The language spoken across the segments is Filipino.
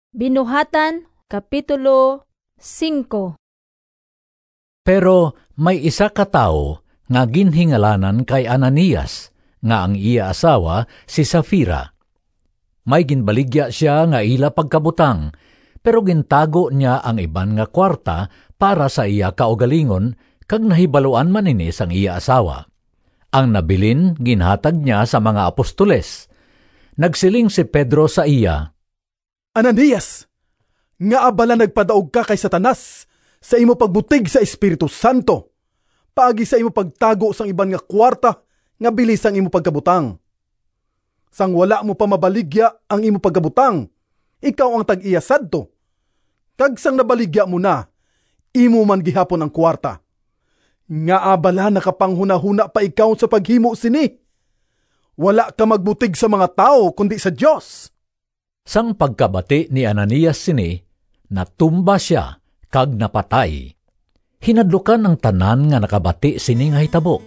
Binuhatan, Kapitulo 5. Pero may isa ka tao nga ginhingalanan kay Ananias, nga ang iya asawa si Safira. May ginbaligya siya nga ila pagkabutang, pero gintago niya ang iban nga kwarta para sa iya kaugalingon, kag nahibaluan man ini sang iya asawa. Ang nabilin ginhatag niya sa mga apostoles. Nagsiling si Pedro sa iya, Ananias, nga abala nagpadaog ka kay Satanas sa imo pagbutig sa Espiritu Santo, paagi sa imo pagtago sang iban nga kwarta nga bilis ang imo pagkabutang. Sang wala mo pa mabaligya ang imo pagkabutang, ikaw ang tag-iya sadto. Kag sang nabaligya mo na, imo man gihapon ang kwarta. Nga abala nakapanghuna-huna pa ikaw sa paghimo sini. Wala ka magbutig sa mga tao kundi sa Diyos. Sang pagkabati ni Ananias sini, natumba siya kag napatay. Hinadlukan ang tanan nga nakabati sini nga hitabo.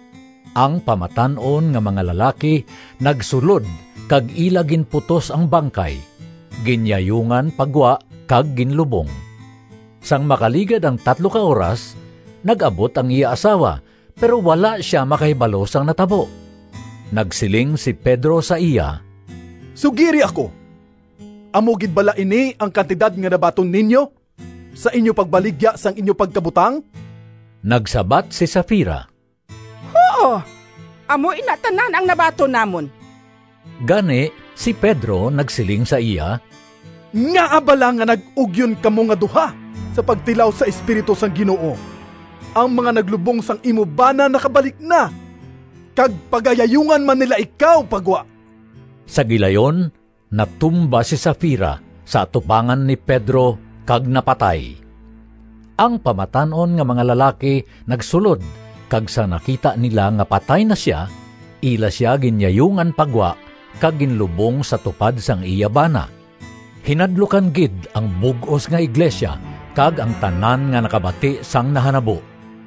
Ang pamatanon nga mga lalaki nagsulod kag ila ginputos ang bangkay, ginyayungan pagwa kag ginlubong. Sang makaligad ang 3 ka oras, nag-abot ang iya asawa, pero wala siya makahibalo sang natabo. Nagsiling si Pedro sa iya, Sugiri ako. Amo gid bala ini ang kantidad nga nabaton ninyo sa inyo pagbaligya sang inyo pagkabutang? Nagsabat si Safira, Oo, amo inatanan ang nabato namon. Gani si Pedro nagsiling sa iya, Nga abala nga nag-ugyon kamo nga duha sa pagtilaw sa Espiritu sang Ginoo. Ang mga naglubong sang imo bana nakabalik na, kag pagayayungan man nila ikaw pagwa. Sa gilayon, natumba si Safira sa atubangan ni Pedro kag napatay. Ang pamatanon nga mga lalaki nagsulod, kag sa nakita nila nga patay na siya, ila siya ginyayungan pagwa kag ginlubong sa tupad sang iya bana. Hinadlukan gid ang bug-os nga iglesia kag ang tanan nga nakabati sang nahanabo.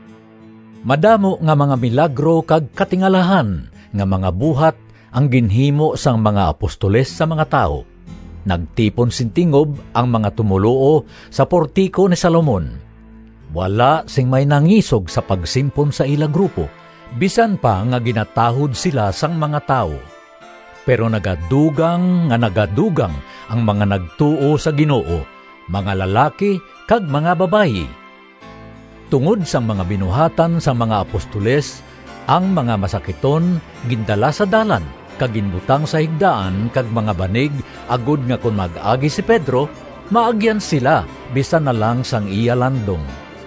Madamo nga mga milagro kag katingalahan nga mga buhat ang ginhimo sang mga apostoles sa mga tao. Nagtipon sintingob ang mga tumuluo sa portiko ni Salomon. Wala sing may nangisog sa pagsimpon sa ila grupo, bisan pa nga ginatahod sila sang mga tao. Pero nagadugang ang mga nagtuo sa Ginoo, mga lalaki kag mga babayi. Tungod sang mga binuhatan sa mga apostoles, ang mga masakiton gindala sa dalan, kag ginbutang sa higdaan kag mga banig, agud nga kung mag-agi si Pedro, maagyan sila bisan na lang sang iya landong.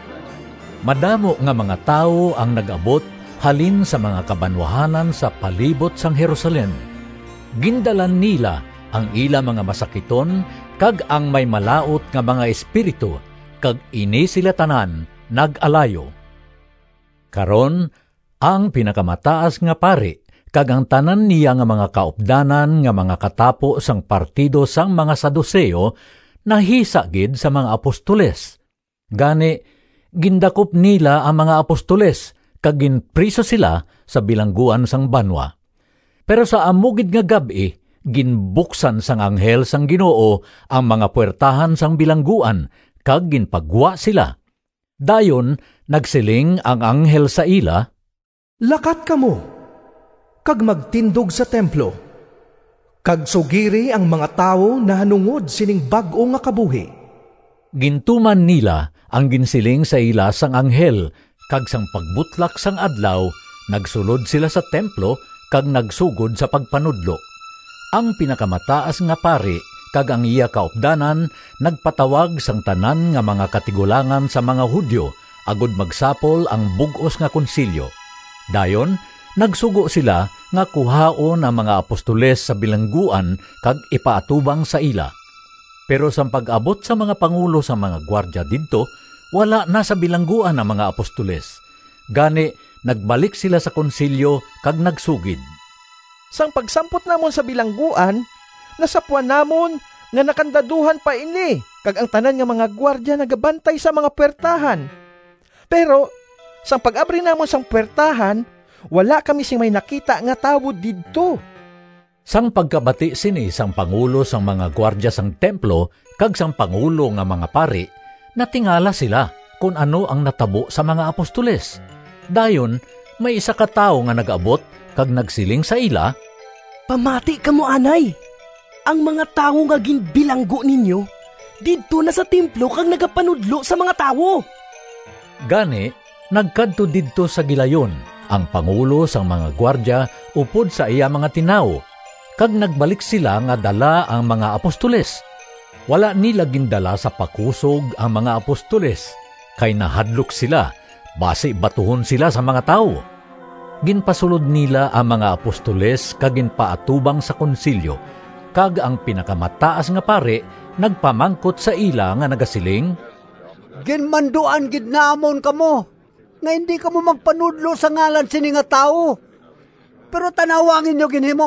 Madamo nga mga tao ang nag-abot halin sa mga kabanwahanan sa palibot sang Jerusalem. Gindalan nila ang ila mga masakiton kag ang may malaot nga mga espiritu, kag ini sila tanan nag-alayo. Karon, ang pinakamataas nga pari kag ang tanan niya nga mga kaupdanan nga mga katapo sang partido sang mga Saduseo nahisa gid sa mga apostoles. Gani, gindakop nila ang mga apostoles kag ginpriso sila sa bilangguan sang banwa. Pero sa amugid nga gabi, ginbuksan sang anghel sang Ginoo ang mga puwertahan sang bilangguan kag ginpagwa sila. Dayon nagsiling ang anghel sa ila, Lakat kamo, kag magtindog sa templo, kag sugiri ang mga tawo na hanungod sining bag-o nga kabuhi. Gintuman nila ang ginsiling sa ila sang anghel, kag sang pagbutlak sang adlaw, nagsulod sila sa templo kag nagsugod sa pagpanudlo. Ang pinakamataas nga pari kag ang iya kaupdanan nagpatawag sang tanan nga mga katigulangan sa mga Hudyo agud magsapol ang bug-os nga konsilyo. Dayon nagsugo sila nga kuhaon ang mga apostoles sa bilangguan kag ipaatubang sa ila. Pero sa pag-abot sa mga pangulo sa mga gwardya didto, wala na sa bilangguan ang mga apostoles. Gani nagbalik sila sa konsilyo kag nagsugid. Sang pagsampot namon sa bilangguan, nasapuan namon nga nakandaduhan pa ini, kag ang tanan nga mga gwardya nagabantay sa mga puwertahan. Pero, sang pag-abri namon sang puwertahan, wala kami sing may nakita nga tawo didto. Sang pagkabati sini sang pangulo sang mga gwardya sang templo kag sang pangulo nga mga pari, natingala sila kung ano ang natabo sa mga apostoles. Dayon, may isa ka tao nga nag-abot kag nagsiling sa ila, Pamati ka mo, anay. Ang mga tao nga ginbilanggo ninyo, didto na sa templo kag nagapanudlo sa mga tao. Gani, nagkadto didto sa gilayon ang pangulo sang mga gwardya upod sa iya mga tinaw, kag nagbalik sila nga dala ang mga apostoles. Wala nila gindala sa pakusog ang mga apostoles, kay nahadlok sila, base batuhon sila sa mga tao. Ginpasulod nila ang mga apostoles kag ginpaatubang sa konsilyo, kag ang pinakamataas nga pare nagpamangkot sa ila nga nagasiling, Ginmanduan gid namon kamo, nga hindi kamo magpanudlo sa ngalan sini nga tao. Pero tanawangin nyo ginhimo,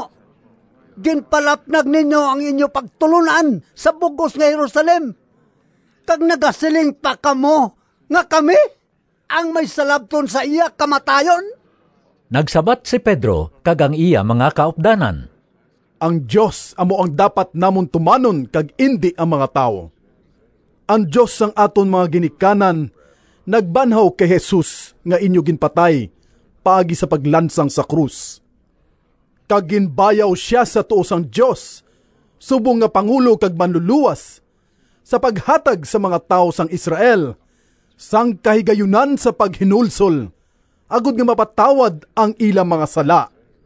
ginpalapnag ninyo ang inyo pagtulunan sa bugos nga Jerusalem. Kag nagasiling pa kamo, nga kami ang may salabton sa iya kamatayon. Nagsabat si Pedro kag ang iya mga kaupdanan. Ang Diyos amo ang dapat namon tumanon kag indi ang mga tao. Ang Diyos ang aton mga ginikanan nagbanhaw kay Jesus nga inyo ginpatay paagi sa paglansang sa krus. Kag ginbayaw siya sa tuos ang Diyos, subong nga pangulo kag manluluwas sa paghatag sa mga tao sang Israel, sang kahigayunan sa paghinulsol, agud nga mapatawad ang ilang mga sala.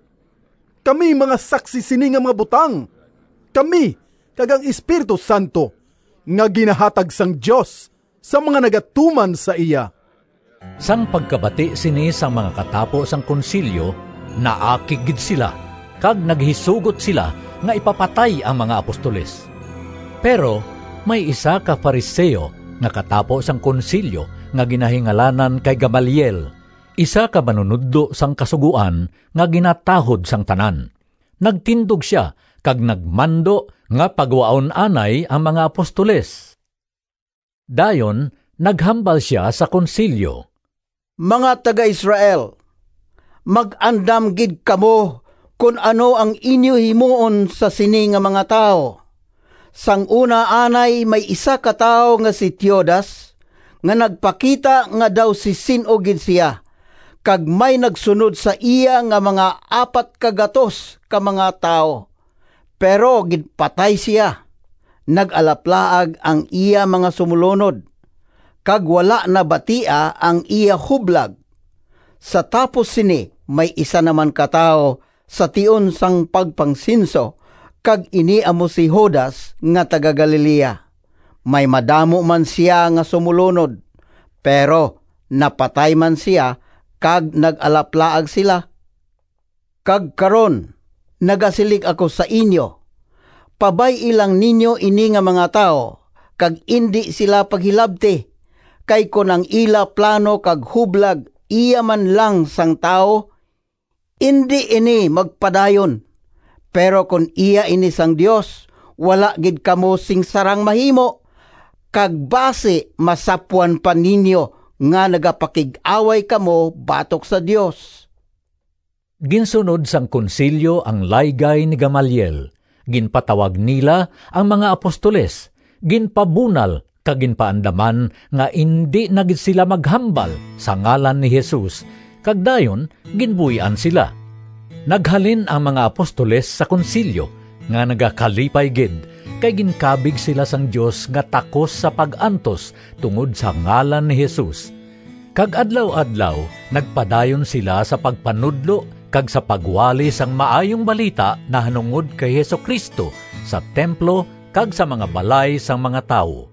Kami mga saksi sini nga mga butang, kami kag ang Espiritu Santo nga ginahatag sang Diyos sa mga nagatuman sa iya. Sang pagkabati sini sang mga katapo sang konsilyo, naakig gid sila, kag naghisugot sila nga ipapatay ang mga apostoles. Pero may isa ka Fariseo nga katapo sang konsilyo nga ginahingalanan kay Gamaliel, isa ka manunudlo sang kasuguan nga ginatahod sang tanan. Nagtindog siya kag nagmando nga pagwaon anay ang mga apostoles. Dayon, naghambal siya sa konsilyo. Mga taga-Israel, mag-andam gid kamo kung ano ang inyo himuon sa sini nga mga tao. Sang una anay may isa ka tao nga si Teudas, nga nagpakita nga daw si sinogid siya, kag may nagsunod sa iya nga mga 400 ka mga tao. Pero gidpatay siya. Nag-alaplaag ang iya mga sumulunod, kag wala na batia ang iya hublag. Sa tapos sini, may isa naman katao sa tion sang pagpangsinso, kag iniamo si Judas nga taga Galilea. May madamo man siya nga sumulunod, pero napatay man siya, kag nag-alaplaag sila. Kag karon, nagasilig ako sa inyo, pabay ilang ninyo ini nga mga tao, kag indi sila paghilabti, kay kun ang ila plano kag hublag iya man lang sang tao, indi ini magpadayon. Pero kun iya ini sang Dios, wala gid kamo sing sarang mahimo, kag base masapwan pa ninyo nga nagapakig-away kamo batok sa Dios. Ginsunod sang konsilyo ang laygay ni Gamaliel. Ginpatawag nila ang mga apostoles, ginpabunal kag ginpaandaman nga indi na gid sila maghambal sa ngalan ni Jesus, kag dayon ginbuyan sila. Naghalin ang mga apostoles sa konsilyo nga nagakalipay gid, kay ginkabig sila sang Dios nga takos sa pag-antos tungod sa ngalan ni Jesus. Kag adlaw-adlaw nagpadayon sila sa pagpanudlo kag sa pagwali sang maayong balita na hanungod kay Hesukristo sa templo kag sa mga balay sang mga tawo.